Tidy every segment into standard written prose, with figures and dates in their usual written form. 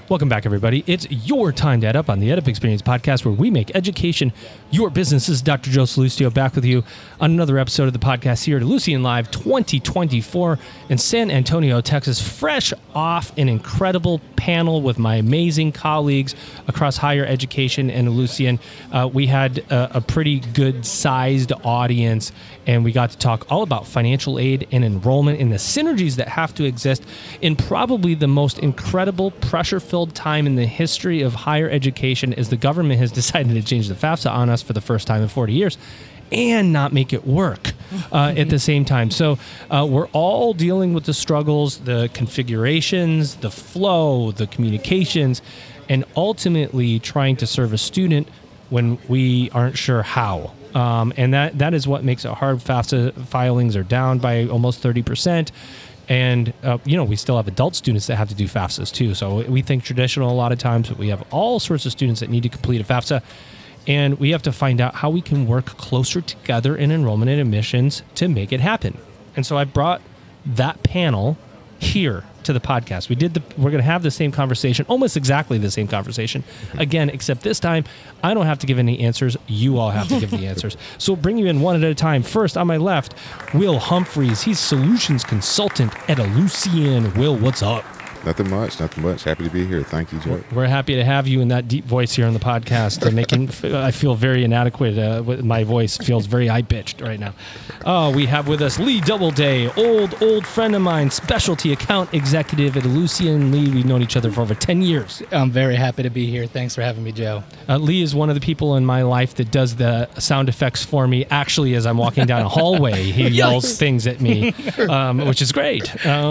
Welcome back, everybody. It's your time to Ed Up on the Ed Up Experience podcast, where we make education your business. This is Dr. Joe Salustio back with you on another episode of the podcast here at Ellucian Live 2024 in San Antonio, Texas, fresh off an incredible panel with my amazing colleagues across higher education and Ellucian. We had a pretty good-sized audience, and we got to talk all about financial aid and enrollment and the synergies that have to exist in probably the most incredible pressure-filled time in the history of higher education, as the government has decided to change the FAFSA on us for the first time in 40 years and not make it work at the same time. So we're all dealing with the struggles, the configurations, the flow, the communications, and ultimately trying to serve a student when we aren't sure how. And that is what makes it hard. FAFSA filings are down by almost 30%. And, we still have adult students that have to do FAFSAs too. So we think traditional a lot of times, but we have all sorts of students that need to complete a FAFSA. And we have to find out how we can work closer together in enrollment and admissions to make it happen. And so I brought that panel here to the podcast. We're going to have the same conversation, almost exactly the same conversation again, except this time I don't have to give any answers. You all have to give the answers. So we'll bring you in one at a time. First, on my left, Will Humphreys. He's solutions consultant at Ellucian. Will, what's up? Nothing much. Happy to be here. Thank you, Joe. We're happy to have you in that deep voice here on the podcast. I feel very inadequate. My voice feels very high-pitched right now. Oh, we have with us Lee Doubleday, old friend of mine, specialty account executive at Ellucian. Lee, we've known each other for over 10 years. I'm very happy to be here. Thanks for having me, Joe. Lee is one of the people in my life that does the sound effects for me. Actually, as I'm walking down a hallway, he yells things at me, which is great.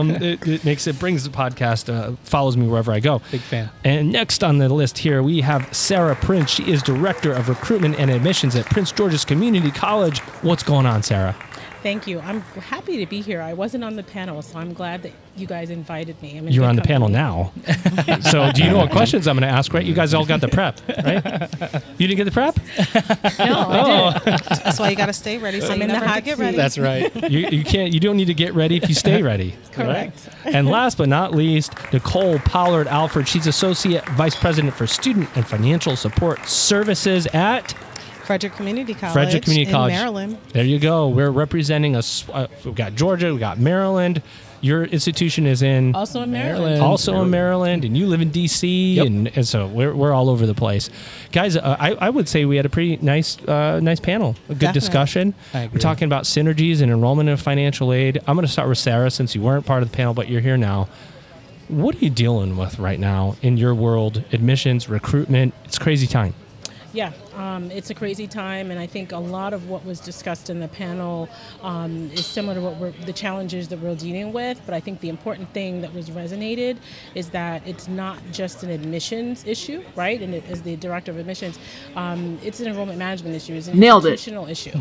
It brings the podcast. Follows me wherever I go. Big fan. And next on the list here, we have Sarah Prince. She is Director of Recruitment and Admissions at Prince George's Community College. What's going on, Sarah? Thank you. I'm happy to be here. I wasn't on the panel, so I'm glad that you guys invited me. You're on the panel now. So do you know what questions I'm going to ask, right? You guys all got the prep, right? You didn't get the prep? No, I didn't. That's why you got to stay ready. So I'm you in the never hot have to get seat. ready. That's right. You don't need to get ready if you stay ready. Correct. Right? And last but not least, Nicole Pollard Alford. She's Associate Vice President for Student and Financial Support Services at Frederick Community College in Maryland. There you go. We're representing we've got Georgia, we've got Maryland. Your institution is in Also in Maryland. In Maryland, and you live in D.C., Yep. and so we're all over the place. Guys, I would say we had a pretty nice panel, a good Definitely. discussion. I agree. We're talking about synergies and enrollment and financial aid. I'm going to start with Sarah, since you weren't part of the panel, but you're here now. What are you dealing with right now in your world? Admissions, recruitment, it's a crazy time. Yeah, it's a crazy time, and I think a lot of what was discussed in the panel is similar to the challenges that we're dealing with. But I think the important thing that was resonated is that it's not just an admissions issue, right? And as the director of admissions, it's an enrollment management issue. It's an institutional issue.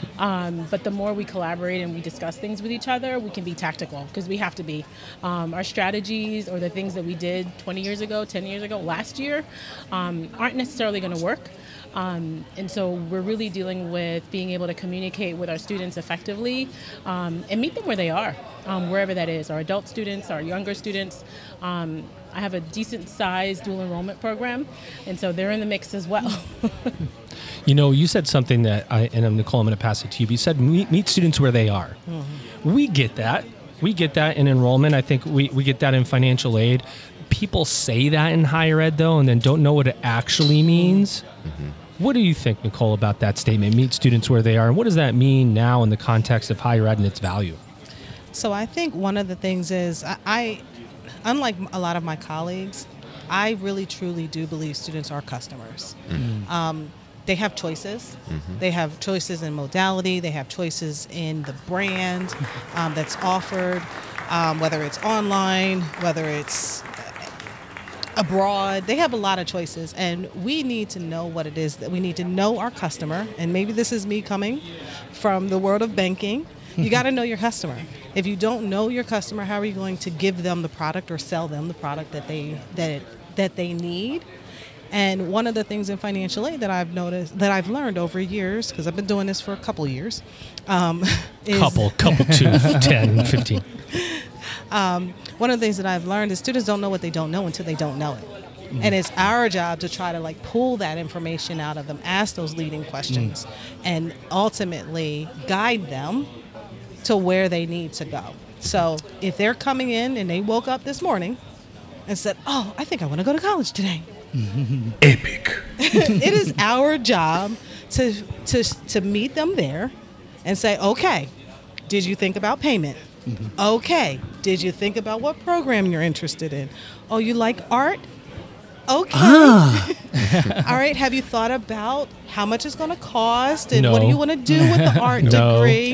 But the more we collaborate and we discuss things with each other, we can be tactical, because we have to be. Our strategies or the things that we did 20 years ago, 10 years ago, last year, aren't necessarily going to work. And so we're really dealing with being able to communicate with our students effectively and meet them where they are, wherever that is, our adult students, our younger students. I have a decent-sized dual enrollment program, and so they're in the mix as well. You said something that Nicole, I'm going to pass it to you. But you said meet students where they are. Mm-hmm. We get that. We get that in enrollment. I think we get that in financial aid. People say that in higher ed, though, and then don't know what it actually means. Mm-hmm. What do you think, Nicole, about that statement, meet students where they are? And what does that mean now in the context of higher ed and its value? So I think one of the things is, I unlike a lot of my colleagues, I really truly do believe students are customers. Mm-hmm. They have choices. Mm-hmm. They have choices in modality. They have choices in the brand that's offered, whether it's online, whether it's abroad. They have a lot of choices, and we need to know what it is that we need to know our customer. And maybe this is me coming from the world of banking. You got to know your customer. If you don't know your customer, how are you going to give them the product or sell them the product that they need? And one of the things in financial aid that I've noticed, that I've learned over years, because I've been doing this for a couple years, is couple 2, 10, 15. One of the things that I've learned is students don't know what they don't know until they don't know it. And it's our job to try to like pull that information out of them, ask those leading questions, and ultimately guide them to where they need to go. So if they're coming in and they woke up this morning and said, "Oh, I think I want to go to college today," Epic. it is our job to meet them there and say, "Okay, did you think about payment? Okay, did you think about what program you're interested in? Oh, you like art? Okay. All right. Have you thought about how much it's going to cost and what do No. you want to do with the art No. degree?"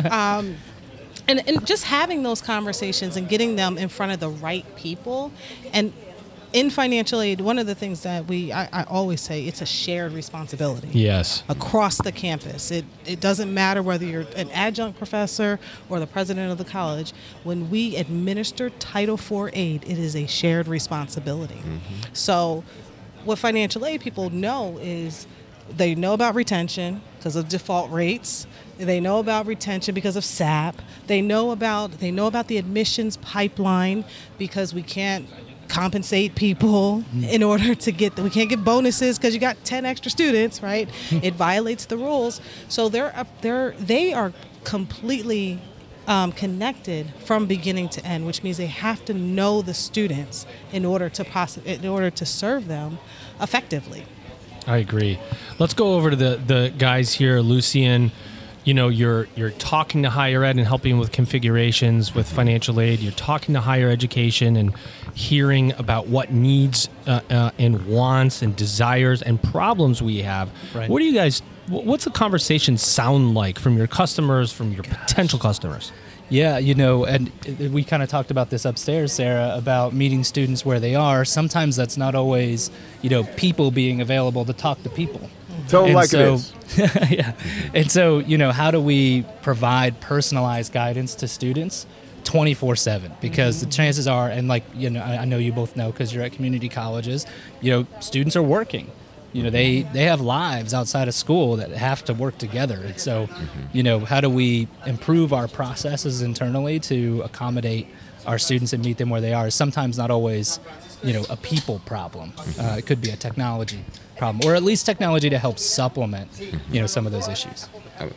And just having those conversations and getting them in front of the right people. And in financial aid, one of the things that I always say, it's a shared responsibility. Yes. Across the campus. It doesn't matter whether you're an adjunct professor or the president of the college. When we administer Title IV aid, it is a shared responsibility. So what financial aid people know is they know about retention because of default rates. They know about retention because of SAP. They know about the admissions pipeline because we can't compensate people in order to we can't get bonuses because you got 10 extra students, right? It violates the rules. So they are completely connected from beginning to end, which means they have to know the students in order to serve them effectively. I agree. Let's go over to the guys here, Lucien. You know, you're talking to higher ed and helping with configurations with financial aid. You're talking to higher education and hearing about what needs and wants and desires and problems we have. Right. What do you guys? What's the conversation sound like from your customers, from your potential customers? Yeah, you know, and we kind of talked about this upstairs, Sarah, about meeting students where they are. Sometimes that's not always, you know, people being available to talk to people. Tell And like so, this. yeah. And so, you know, how do we provide personalized guidance to students 24/7? Because the chances are, and like, you know, I know you both know because you're at community colleges, you know, students are working. You know, they have lives outside of school that have to work together. And so, you know, how do we improve our processes internally to accommodate our students and meet them where they are? Sometimes not always, you know, a people problem. It could be a technology problem, or at least technology to help supplement, you know, some of those issues.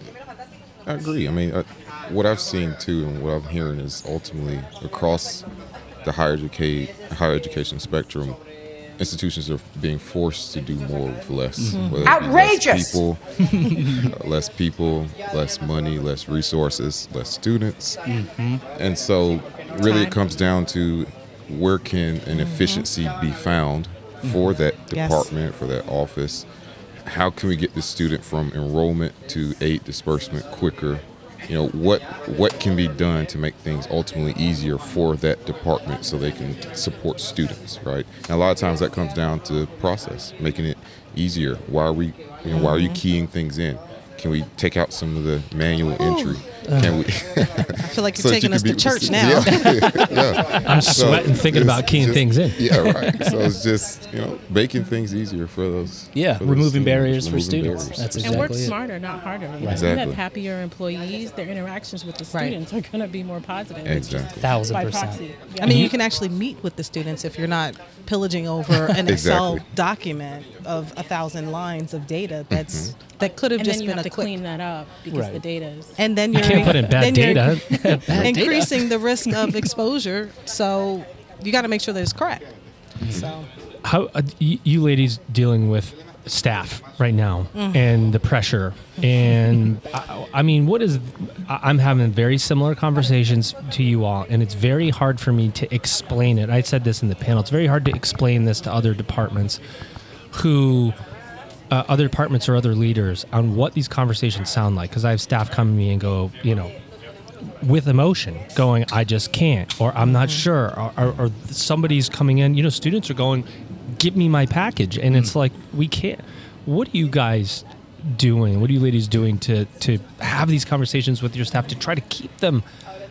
I agree. I mean, what I've seen too, and what I'm hearing is ultimately across the higher education spectrum, institutions are being forced to do more with less. Whether it be Outrageous! Less people, less money, less resources, less students, and so really it comes down to where can an efficiency be found for that Yes. department, for that office. How can we get the student from enrollment to aid disbursement quicker? You know, what can be done to make things ultimately easier for that department so they can support students, right? And a lot of times that comes down to process, making it easier. Why are you keying things in? Can we take out some of the manual entry? Can we? I feel like you're so that taking you us can to be- church now. Yeah. I'm sweating thinking it's about keying just- things in. Yeah, right. So it's just, you know, making things easier for those. Yeah, for those removing students, barriers for removing students. barriers. That's And exactly work it. smarter, not harder. You know, if you Exactly. have happier employees, their interactions with the Right. students are going to be more positive. It's just Exactly. 1,000%. by proxy. Yeah. I mean, you can actually meet with the students if you're not pillaging over an Excel Exactly. document of 1,000 lines of data that could have and just then you been have a to quick. clean that up because Right. the data is. And then You you're can't put in bad then you're data. increasing the risk of exposure. So you got to make sure that it's correct. So How you ladies dealing with staff right now and the pressure and I mean I'm having very similar conversations to you all, and it's very hard for me to explain it. I said this in the panel. It's very hard to explain this to other departments or other leaders on what these conversations sound like, because I have staff come to me and go, you know, with emotion going, I just can't, or I'm not sure, or somebody's coming in, you know, students are going, give me my package, and it's like, we can't. What are you guys doing? What are you ladies doing to have these conversations with your staff to try to keep them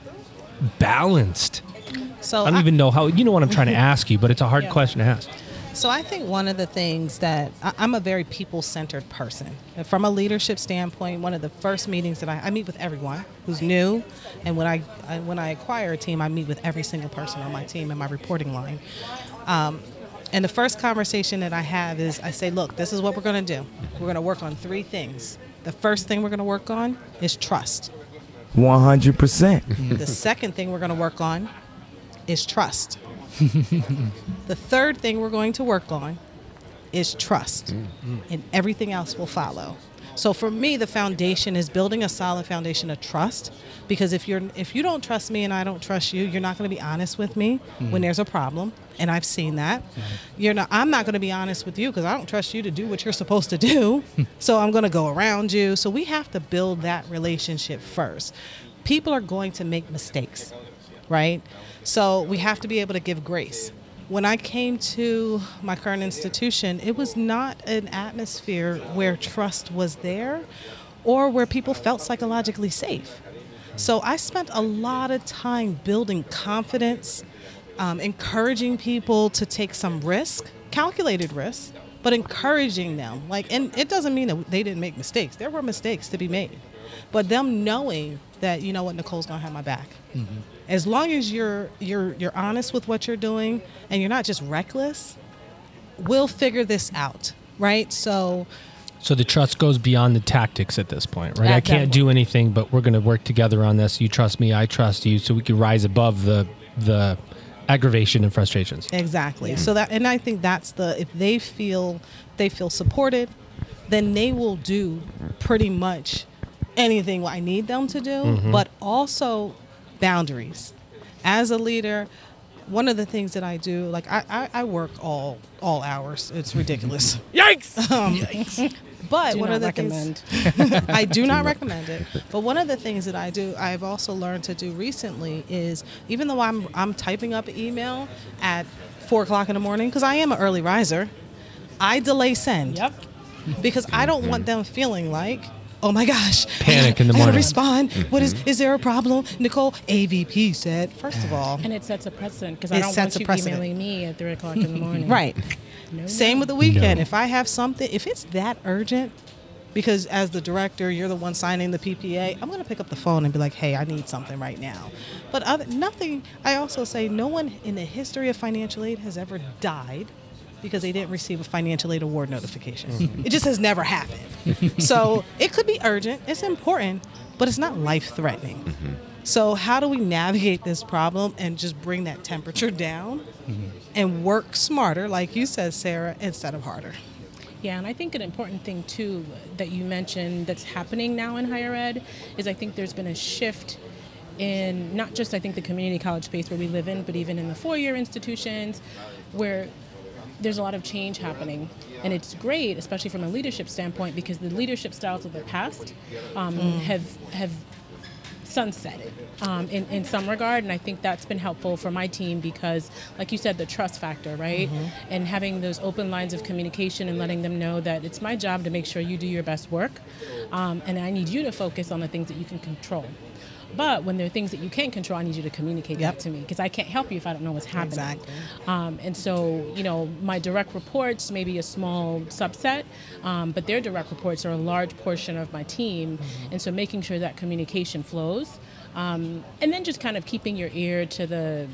balanced? so I don't even know how, you know what I'm trying to ask you, but it's a hard question to ask. So I think one of the things that I'm a very people-centered person. And from a leadership standpoint, one of the first meetings that I meet with everyone who's new, and when I acquire a team, I meet with every single person on my team in my reporting line. And the first conversation that I have is I say, look, this is what we're going to do. We're going to work on 3 things. The first thing we're going to work on is trust. 100%. The second thing we're going to work on is trust. The third thing we're going to work on is trust. And everything else will follow. So for me, the foundation is building a solid foundation of trust, because if you don't trust me and I don't trust you, you're not going to be honest with me when there's a problem, and I've seen that. I'm not going to be honest with you because I don't trust you to do what you're supposed to do. So I'm going to go around you. So we have to build that relationship first. People are going to make mistakes, right? So we have to be able to give grace. When I came to my current institution, it was not an atmosphere where trust was there or where people felt psychologically safe. So I spent a lot of time building confidence, encouraging people to take some risk, calculated risk, but encouraging them. And it doesn't mean that they didn't make mistakes. There were mistakes to be made. But them knowing that, you know what, Nicole's going to have my back. Mm-hmm. As long as you're honest with what you're doing and you're not just reckless, we'll figure this out, right? So the trust goes beyond the tactics at this point, right? I can't do anything, but we're going to work together on this. You trust me, I trust you, so we can rise above the aggravation and frustrations. Exactly. Yeah. So I think that's if they feel supported, then they will do pretty much anything I need them to do, but also boundaries. As a leader, one of the things that I do, I work all hours. It's ridiculous. Yikes! But one of the things I do not recommend it. But one of the things that I've also learned to do recently is, even though I'm typing up an email at 4:00 in the morning, because I am an early riser, I delay send. Yep. Because I don't want them feeling like, oh my gosh, panic in the morning. I gotta respond. What is there a problem? Nicole, AVP said, first of all. And it sets a precedent, because I don't want you emailing me at 3:00 in the morning. Right. Same with the weekend. If I have something, if it's that urgent, because as the director, you're the one signing the PPA, I'm going to pick up the phone and be like, hey, I need something right now. But nothing, I also say no one in the history of financial aid has ever died because they didn't receive a financial aid award notification. It just has never happened. So it could be urgent, it's important, but it's not life-threatening. So how do we navigate this problem and just bring that temperature down and work smarter, like you said, Sarah, instead of harder? Yeah, and I think an important thing, too, that you mentioned that's happening now in higher ed is I think there's been a shift in not just, I think, the community college space where we live in, but even in the four-year institutions where there's a lot of change happening. And it's great, especially from a leadership standpoint, because the leadership styles of the past have sunsetted in some regard, and I think that's been helpful for my team because, like you said, the trust factor, right? And having those open lines of communication and letting them know that it's my job to make sure you do your best work, and I need you to focus on the things that you can control. But when there are things that you can't control, I need you to communicate that to me, because I can't help you if I don't know what's happening. Exactly. And so, my direct reports may be a small subset, but their direct reports are a large portion of my team. And so making sure that communication flows. And then just kind of keeping your ear to the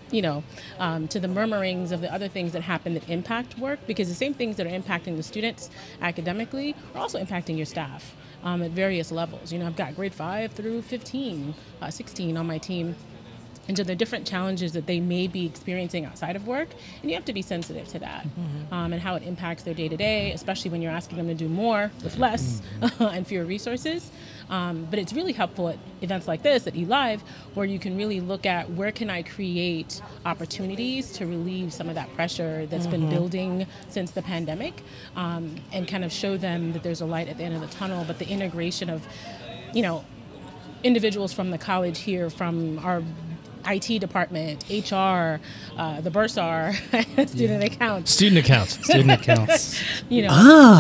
to the murmurings of the other things that happen that impact work, because the same things that are impacting the students academically are also impacting your staff at various levels. I've got grade 5 through 16 on my team. And so there are different challenges that they may be experiencing outside of work, and you have to be sensitive to that and how it impacts their day-to-day, especially when you're asking them to do more with less and fewer resources. But it's really helpful at events like this, at eLive, where you can really look at where can I create opportunities to relieve some of that pressure that's been building since the pandemic, and kind of show them that there's a light at the end of the tunnel, but the integration of, individuals from the college here, from our IT department, HR, the bursar, student accounts. Student accounts. Student accounts. You know,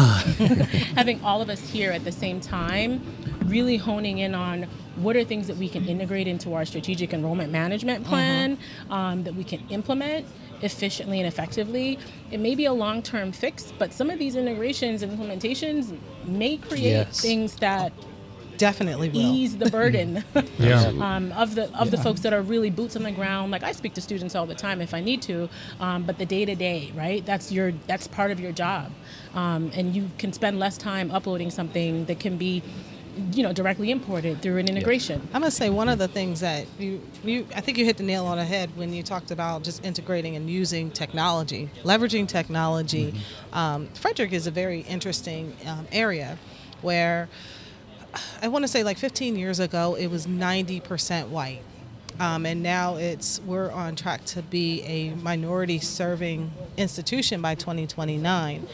having all of us here at the same time, really honing in on what are things that we can integrate into our strategic enrollment management plan, that we can implement efficiently and effectively. It may be a long-term fix, but some of these integrations and implementations may create things that Definitely will. ease the burden Yeah. of the folks that are really boots on the ground. Like I speak to students all the time if I need to, but the day to day, right? That's part of your job, and you can spend less time uploading something that can be, directly imported through an integration. I'm gonna say one of the things that I think you hit the nail on the head when you talked about just integrating and using technology, leveraging technology. Frederick is a very interesting area where I want to say like 15 years ago it was 90% white, and now we're on track to be a minority serving institution by 2029.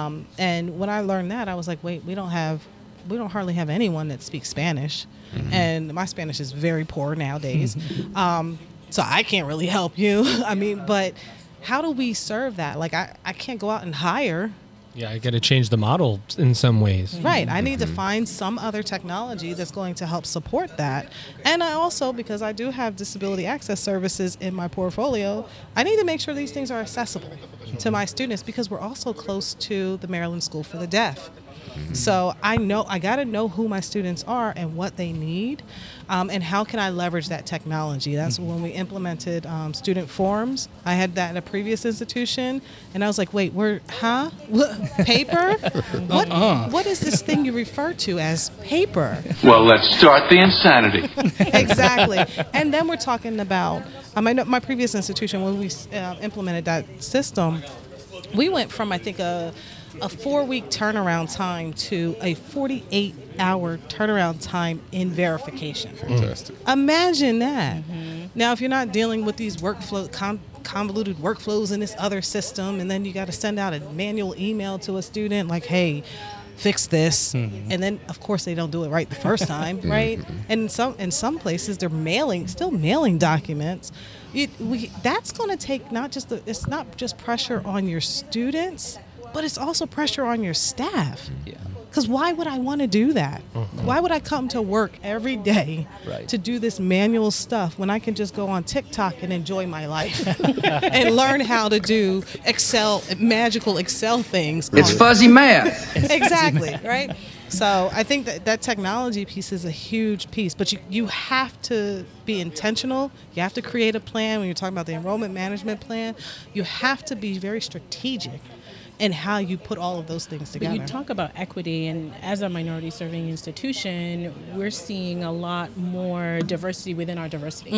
And when I learned that, I was like, wait, we don't hardly have anyone that speaks Spanish, and my Spanish is very poor nowadays. So I can't really help you. I mean, but how do we serve that? Like I can't go out and hire. Yeah, I got to change the model in some ways. Right. I need to find some other technology that's going to help support that. And I also, because I do have disability access services in my portfolio, I need to make sure these things are accessible to my students, because we're also close to the Maryland School for the Deaf. So I got to know who my students are and what they need, and how can I leverage that technology. That's when we implemented student forums. I had that in a previous institution, and I was like, wait, what, paper? What is this thing you refer to as paper? Well, let's start the insanity. Exactly. And then we're talking about my previous institution, when we implemented that system, we went from, I think, a 4-week turnaround time to a 48-hour turnaround time in verification. Fantastic. Imagine that. Now, if you're not dealing with these convoluted workflows in this other system, and then you got to send out a manual email to a student like, hey, fix this, and then of course they don't do it right the first time, right? And in some places they're still mailing documents. That's going to take it's not just pressure on your students, but it's also pressure on your staff. Because why would I want to do that? Why would I come to work every day to do this manual stuff when I can just go on TikTok and enjoy my life and learn how to do magical Excel things? It's fuzzy math. Exactly, right? So I think that technology piece is a huge piece, but you have to be intentional. You have to create a plan. When you're talking about the enrollment management plan, you have to be very strategic and how you put all of those things together. But you talk about equity, and as a minority serving institution, we're seeing a lot more diversity within our diversity.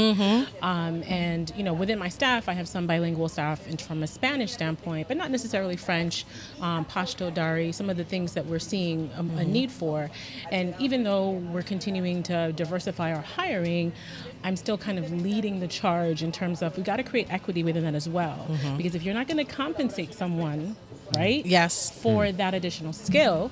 And within my staff, I have some bilingual staff from a Spanish standpoint, but not necessarily French, Pashto, Dari, some of the things that we're seeing a need for. And even though we're continuing to diversify our hiring, I'm still kind of leading the charge in terms of we got to create equity within that as well. Because if you're not going to compensate someone, right? Yes. For that additional skill.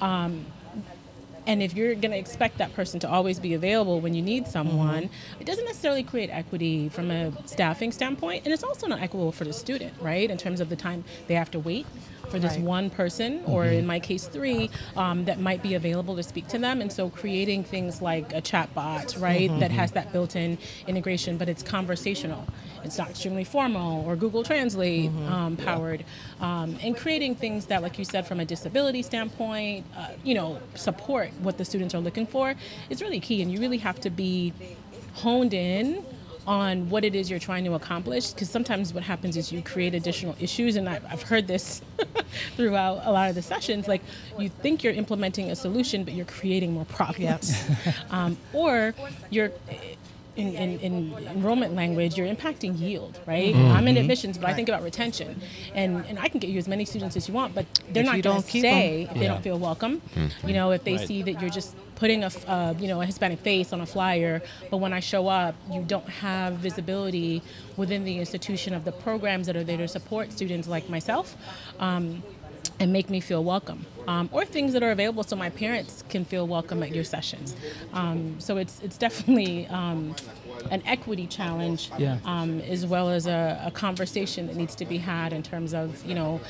And if you're going to expect that person to always be available when you need someone, it doesn't necessarily create equity from a staffing standpoint. And it's also not equitable for the student, right? In terms of the time they have to wait for this one person, or in my case 3, that might be available to speak to them. And so creating things like a chat bot, right, that has that built-in integration, but it's conversational. It's not extremely formal or Google Translate powered. And creating things that, like you said, from a disability standpoint, support what the students are looking for is really key. And you really have to be honed in on what it is you're trying to accomplish, because sometimes what happens is you create additional issues, and I've heard this throughout a lot of the sessions, like you think you're implementing a solution but you're creating more problems. Or you're in enrollment language, you're impacting yield, right? I'm in admissions, but I think about retention, and I can get you as many students as you want, but they're not going to stay if they don't feel welcome. If they see that you're just putting a Hispanic face on a flyer, but when I show up, you don't have visibility within the institution of the programs that are there to support students like myself. and make me feel welcome, or things that are available so my parents can feel welcome at your sessions. So it's definitely an equity challenge, Yeah. as well as a conversation that needs to be had in terms of,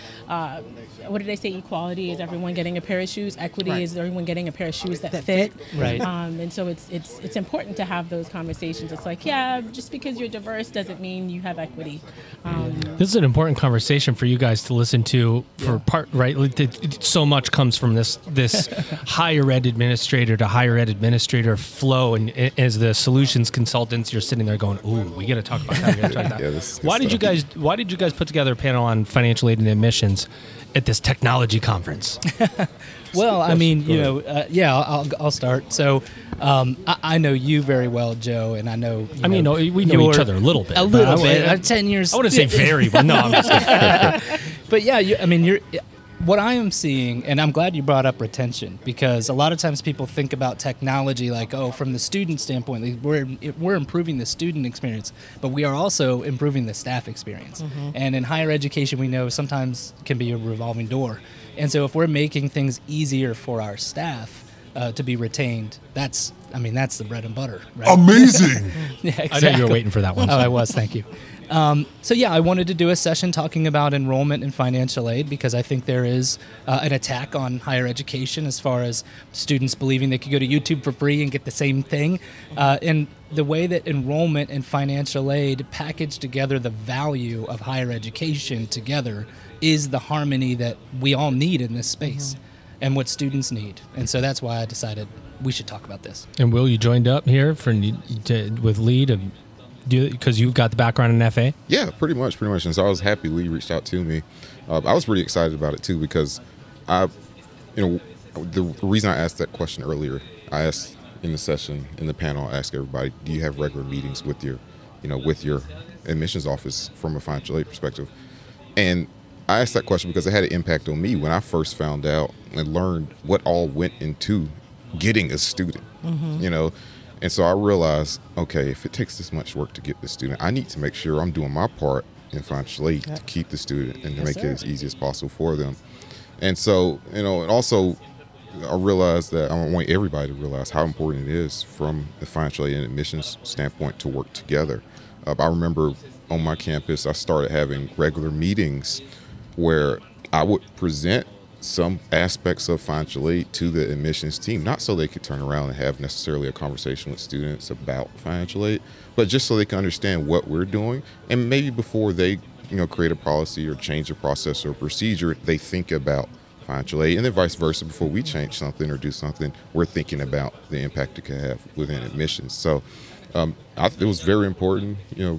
what did they say? Equality is everyone getting a pair of shoes. Equity Right. is everyone getting a pair of shoes that fit. Right. And so it's important to have those conversations. It's like, yeah, just because you're diverse doesn't mean you have equity. This is an important conversation for you guys to listen to for part, right? So much comes from this higher ed administrator to higher ed administrator flow. And as the solutions consultants, you're sitting there going, ooh, we got to talk about that. We got to talk about that. Yeah, this is good Why stuff. did you guys put together a panel on financial aid and admissions at this technology conference? Well, I mean, I'll start. So, I know you very well, Joe, and I know. We know each other a little bit. A little bit. 10 years. I wouldn't say very, but no, I'm just kidding. But yeah, you're. What I am seeing, and I'm glad you brought up retention, because a lot of times people think about technology like, oh, from the student standpoint, like we're improving the student experience, but we are also improving the staff experience. And in higher education, we know sometimes can be a revolving door. And so if we're making things easier for our staff to be retained, that's the bread and butter, right? Amazing. Yeah, I exactly. know you were waiting for that one. Oh, I was. Thank you. So yeah, I wanted to do a session talking about enrollment and financial aid, because I think there is an attack on higher education as far as students believing they could go to YouTube for free and get the same thing. And the way that enrollment and financial aid package together the value of higher education together is the harmony that we all need in this space and what students need. And so that's why I decided we should talk about this. And Will, you joined up here with Lee because you've got the background in FA? Yeah, pretty much. And so I was happy Lee reached out to me. I was pretty excited about it too, because the reason I asked that question earlier, I asked in the session, in the panel, I asked everybody, do you have regular meetings with your admissions office from a financial aid perspective? And I asked that question because it had an impact on me when I first found out and learned what all went into getting a student, And so I realized, okay, if it takes this much work to get the student, I need to make sure I'm doing my part in financial aid to keep the student and to make it as easy as possible for them. And so, and also I realized that I want everybody to realize how important it is from the financial aid and admissions standpoint to work together. I remember on my campus, I started having regular meetings where I would present some aspects of financial aid to the admissions team, not so they could turn around and have necessarily a conversation with students about financial aid, but just so they can understand what we're doing. And maybe before they create a policy or change a process or procedure, they think about financial aid, and then vice versa. Before we change something or do something, we're thinking about the impact it could have within admissions. So it was very important,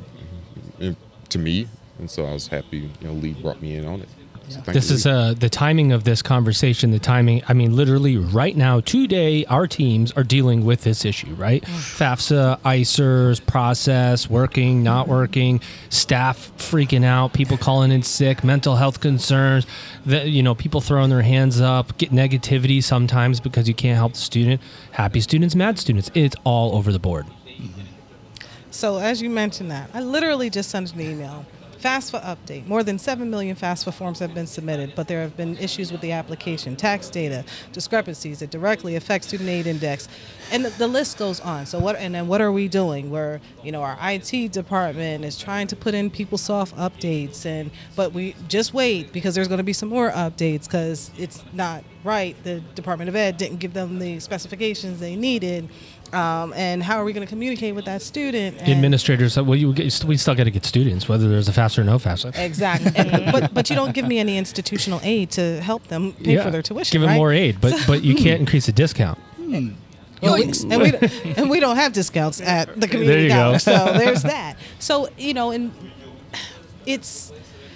to me, and so I was happy, Lee brought me in on it. So This is the timing of this conversation. Literally right now, today, our teams are dealing with this issue, right? FAFSA, ICERs, process, working, not working, staff freaking out, people calling in sick, mental health concerns, people throwing their hands up, get negativity sometimes because you can't help the student. Happy students, mad students. It's all over the board. So as you mentioned that, I literally just sent an email. FAFSA update. More than 7 million FAFSA forms have been submitted, but there have been issues with the application, tax data, discrepancies that directly affect student aid index, and the list goes on. So what are we doing? Where our IT department is trying to put in PeopleSoft updates, but we just wait because there's going to be some more updates because it's not right. The Department of Ed didn't give them the specifications they needed. And how are we going to communicate with that student? And Administrators, we still got to get students, whether there's a FAFSA or no FAFSA. Exactly. but you don't give me any institutional aid to help them pay for their tuition. Give them right? more aid, but you can't increase the discount. And we don't have discounts at the community college, so there's that. So and it's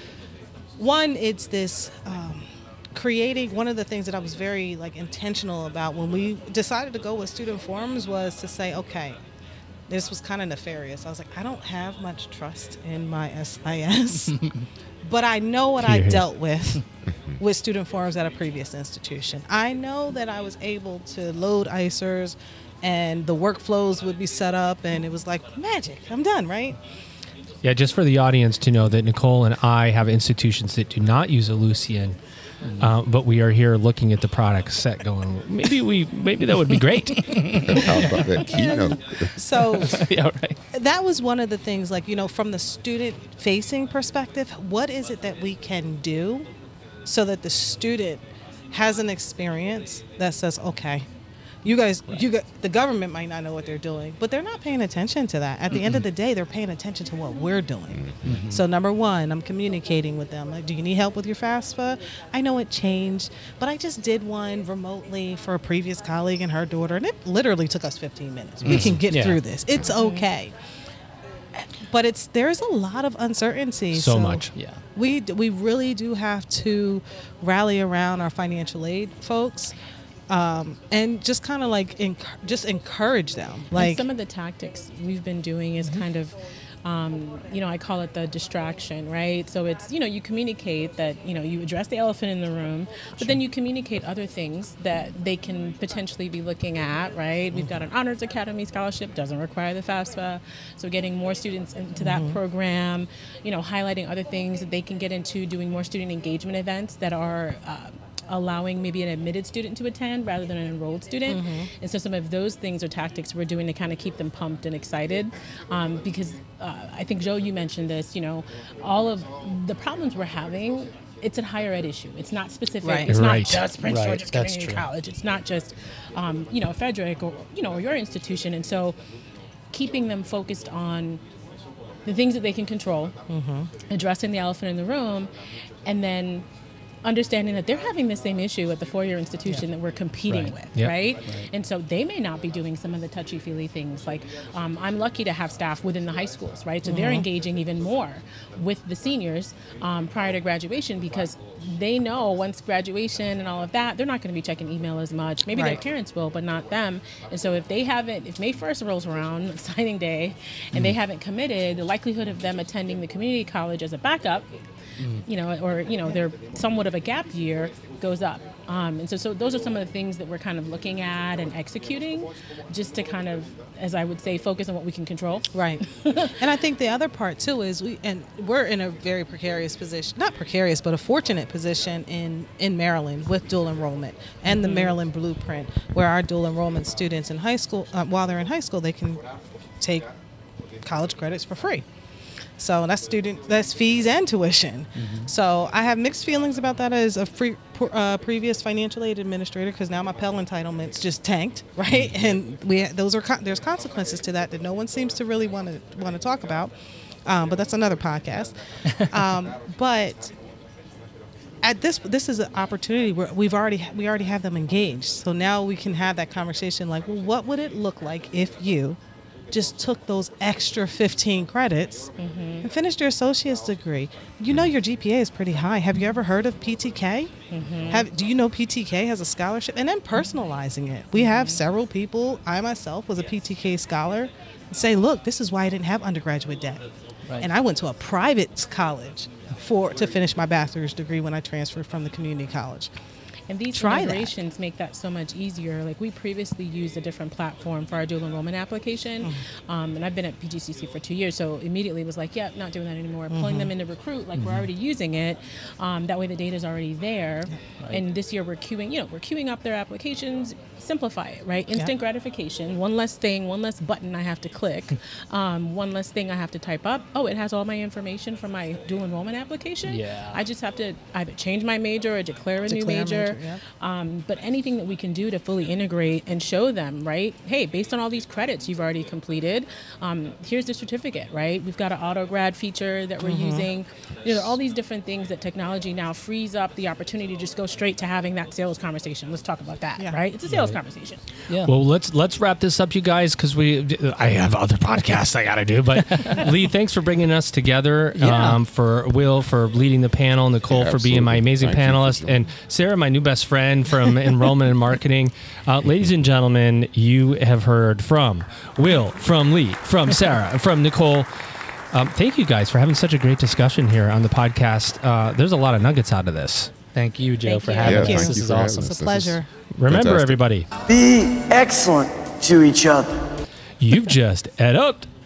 this. Creating one of the things that I was very intentional about when we decided to go with student forums was to say, okay, this was kind of nefarious. I was like, I don't have much trust in my SIS, but I know what I dealt with student forums at a previous institution. I know that I was able to load ICERs and the workflows would be set up and it was like magic. I'm done, right? Yeah, just for the audience to know that Nicole and I have institutions that do not use Ellucian, but we are here looking at the product set going, maybe that would be great. How about that keynote? So Yeah, right. that was one of the things, like, from the student-facing perspective, what is it that we can do so that the student has an experience that says, okay, you guys, the government might not know what they're doing, but they're not paying attention to that. At the end of the day, they're paying attention to what we're doing. So number one, I'm communicating with them. Like, do you need help with your FAFSA? I know it changed, but I just did one remotely for a previous colleague and her daughter, and it literally took us 15 minutes. We can get through this. It's okay. But there's a lot of uncertainty. So much. Yeah. We really do have to rally around our financial aid folks. And just kind of like just encourage them. And Like, some of the tactics we've been doing is kind of, I call it the distraction, right? So it's, you communicate that, you address the elephant in the room, but then you communicate other things that they can potentially be looking at, right? We've got an Honors Academy scholarship, doesn't require the FAFSA. So getting more students into that program, highlighting other things that they can get into, doing more student engagement events that are, allowing maybe an admitted student to attend rather than an enrolled student. And so some of those things or tactics we're doing to kind of keep them pumped and excited. Because I think, Joe, you mentioned this, all of the problems we're having, it's a higher ed issue. It's not specific. Right. It's Right. not just Prince Right. George's That's Community true. College. It's not just, Frederick or, your institution. And so keeping them focused on the things that they can control, addressing the elephant in the room, and then understanding that they're having the same issue at the four-year institution that we're competing Right. with, Yep. right? And so they may not be doing some of the touchy-feely things. Like, I'm lucky to have staff within the high schools, right? So they're engaging even more with the seniors prior to graduation, because they know once graduation and all of that, they're not going to be checking email as much. Maybe their Right. parents will, but not them. And so if May 1st rolls around, signing day, and they haven't committed, the likelihood of them attending the community college as a backup, they're somewhat of a gap year, goes up. And so those are some of the things that we're kind of looking at and executing, just to kind of, as I would say, focus on what we can control. right. And I think the other part too is we're in a very precarious position, not precarious, but a fortunate position in Maryland with dual enrollment and the Maryland Blueprint, where our dual enrollment students in high school, while they're in high school, they can take college credits for free. So that's fees and tuition. So I have mixed feelings about that as a previous financial aid administrator, because now my Pell entitlements just tanked, right? And there's consequences to that no one seems to really want to talk about. But that's another podcast. But at this is an opportunity where we already have them engaged. So now we can have that conversation, like, well, what would it look like if you just took those extra 15 credits and finished your associate's degree? Your GPA is pretty high. Have you ever heard of PTK? Do you know PTK has a scholarship? And then personalizing it. We have several people, I myself was a PTK scholar, say, look, this is why I didn't have undergraduate debt. Right. And I went to a private college to finish my bachelor's degree when I transferred from the community college. And these Try that. integrations make that so much easier. Like, we previously used a different platform for our dual enrollment application, and I've been at PGCC for 2 years, so immediately was like, yeah, not doing that anymore. Pulling them into Recruit, like we're already using it. That way the data's already there. Right. And this year we're queuing up their applications. Simplify it, right? Instant gratification. One less thing, one less button I have to click, one less thing I have to type up. Oh, it has all my information from my dual enrollment application. Yeah. I just have to either change my major or declare a new major. But anything that we can do to fully integrate and show them, right? Hey, based on all these credits you've already completed, here's the certificate, right? We've got an auto grad feature that we're using. There are all these different things that technology now frees up the opportunity to just go straight to having that sales conversation. Let's talk about that, right? It's a sales conversation. Yeah. Well, let's wrap this up, you guys, because I have other podcasts I got to do. But Lee, thanks for bringing us together. Yeah. For Will for leading the panel, Nicole for being my amazing Thank you for panelist, joining. and Sarah, my new best friend from enrollment and marketing. Ladies and gentlemen, you have heard from Will, from Lee, from Sarah, from Nicole. Thank you guys for having such a great discussion here on the podcast. There's a lot of nuggets out of this. Thank you, Joe, Thank for you. having Yeah, us. thank This you is for having awesome. us. It's a pleasure. Remember, Fantastic. everybody, Be excellent to each other. you've just ed upped.